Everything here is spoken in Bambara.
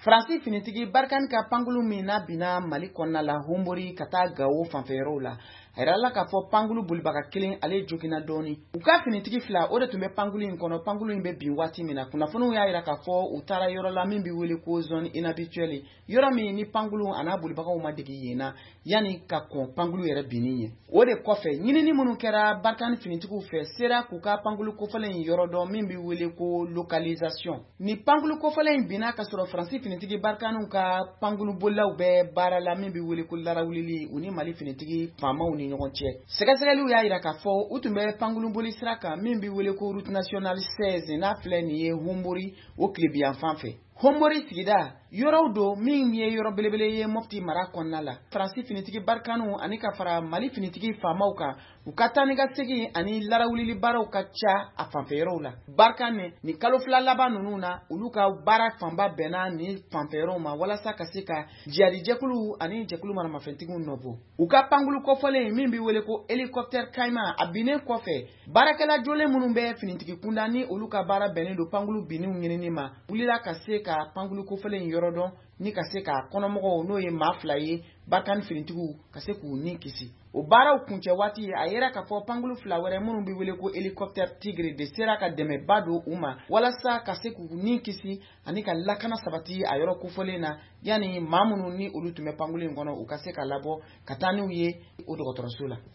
Faransi finitigi Barkhane ka pankulu min n'a binna Mali kɔnɔna la Honbori ka taa Gao fanfɛyɔrɔw la, a yirala k'a fɔ pankulu bolibaga kelen ale joginna dɔɔni. U ka finitigi fila o de tun bɛ pankulu in kɔnɔ, pankulu in bɛ bin waati min na. Kunnafoniw y'a jira k'a fɔ u taara yɔrɔ la min bɛ wele ko zone inhabituelle, yɔrɔ min ni pankulu a n'a bolibagaw ma dege yen na yanni ka kɔn pankulu yɛrɛ binni ɲɛ. O de kɔfɛ ɲinini minnu kɛra Barkhane finitigiw fɛ sera k'u ka pankulu kofɔlen in yɔrɔ dɔn min bɛ wele ko localisation. Ni pankulu kofɔlen in binna ka sɔrɔ Faransi finitigi Barkhane ka pankulu bolilaw bɛɛ baara la min bɛ wele ko larawulili u ni Mali finitigi faamaw ni ɲɔgɔn cɛ. Sɛgɛsɛgɛliw y'a jira k'a fɔ u tun bɛ pankulu boli sira kan min bɛ wele ko route nationale 16 n'a filɛ nin ye Honbori o tilebiyan fan fɛ. Honbori sigida yɔrɔw don min ye yɔrɔ belebele ye Mopti mara kɔnɔna la. Faransi finitigi Barkhane ani ka fara Mali finitigi faamaw kan u ka taa ni ka segin ani larawulili baaraw ka ca a fanfɛyɔrɔw la. Barkhane ni kalo fila laban ninnu na olu ka baara fanba bɛnna ni fanfɛyɔrɔw ma walasa ka se ka jihadijɛkulu ani jɛkulu maramafɛntigiw nɔbɔ. U ka pankulu kɔfɔlen min bɛ wele ko hélicoptère Caïman a binnen kɔfɛ baarakɛla jolen minnu bɛ finitigi kunda ni olu ka baara bɛnnen don pankulu binniw ɲinini ma wulila ka se ka pankulu kofɔlen in yɔrɔ dɔn ni ka se ka kɔnɔmɔgɔw n'o ye maa fila ye Barkhane finitigiw ka se k'u ni kisi. O baaraw kuncɛ waati a yera k'a fɔ pankulu fila wɛrɛ minnu bɛ wele ko hélicoptère Tigre de sera ka dɛmɛba don u ma walasa ka se k'u ni kisi ani ka lakana sabati a yɔrɔ kofɔlen na yanni maa minnu ni olu tun bɛ pankulu in kɔnɔ u ka se ka labɔ ka taa n'u ye o dɔgɔtɔrɔso la.